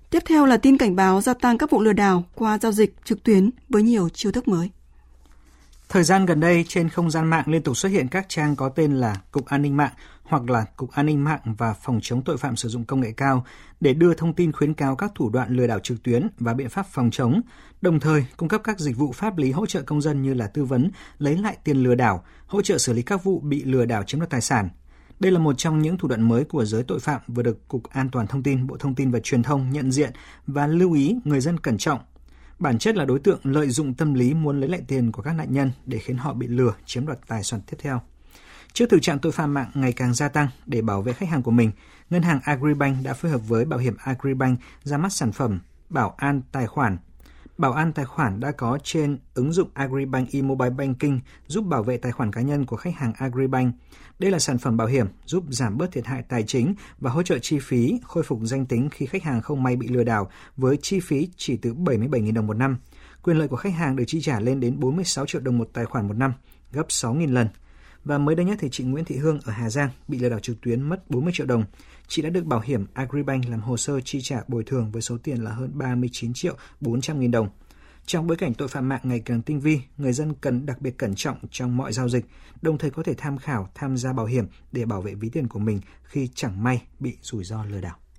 Tiếp theo là tin cảnh báo gia tăng các vụ lừa đảo qua giao dịch trực tuyến với nhiều chiêu thức mới. Thời gian gần đây, trên không gian mạng liên tục xuất hiện các trang có tên là Cục An ninh mạng hoặc là Cục An ninh mạng và Phòng chống tội phạm sử dụng công nghệ cao để đưa thông tin khuyến cáo các thủ đoạn lừa đảo trực tuyến và biện pháp phòng chống, đồng thời cung cấp các dịch vụ pháp lý hỗ trợ công dân như là tư vấn, lấy lại tiền lừa đảo, hỗ trợ xử lý các vụ bị lừa đảo chiếm đoạt tài sản. Đây là một trong những thủ đoạn mới của giới tội phạm vừa được Cục An toàn Thông tin, Bộ Thông tin và Truyền thông nhận diện và lưu ý người dân cẩn trọng. Bản chất là đối tượng lợi dụng tâm lý muốn lấy lại tiền của các nạn nhân để khiến họ bị lừa chiếm đoạt tài sản tiếp theo. Trước thực trạng tội phạm mạng ngày càng gia tăng, để bảo vệ khách hàng của mình, ngân hàng Agribank đã phối hợp với bảo hiểm Agribank ra mắt sản phẩm Bảo an tài khoản. Bảo an tài khoản đã có trên ứng dụng Agribank eMobile Banking giúp bảo vệ tài khoản cá nhân của khách hàng Agribank. Đây là sản phẩm bảo hiểm giúp giảm bớt thiệt hại tài chính và hỗ trợ chi phí khôi phục danh tính khi khách hàng không may bị lừa đảo với chi phí chỉ từ 77.000 đồng một năm. Quyền lợi của khách hàng được chi trả lên đến 46 triệu đồng một tài khoản một năm, gấp 6.000 lần. Và mới đây nhất thì chị Nguyễn Thị Hương ở Hà Giang bị lừa đảo trực tuyến mất 40 triệu đồng. Chị đã được bảo hiểm Agribank làm hồ sơ chi trả bồi thường với số tiền là hơn 39 triệu 400 nghìn đồng. Trong bối cảnh tội phạm mạng ngày càng tinh vi, người dân cần đặc biệt cẩn trọng trong mọi giao dịch, đồng thời có thể tham gia bảo hiểm để bảo vệ ví tiền của mình khi chẳng may bị rủi ro lừa đảo.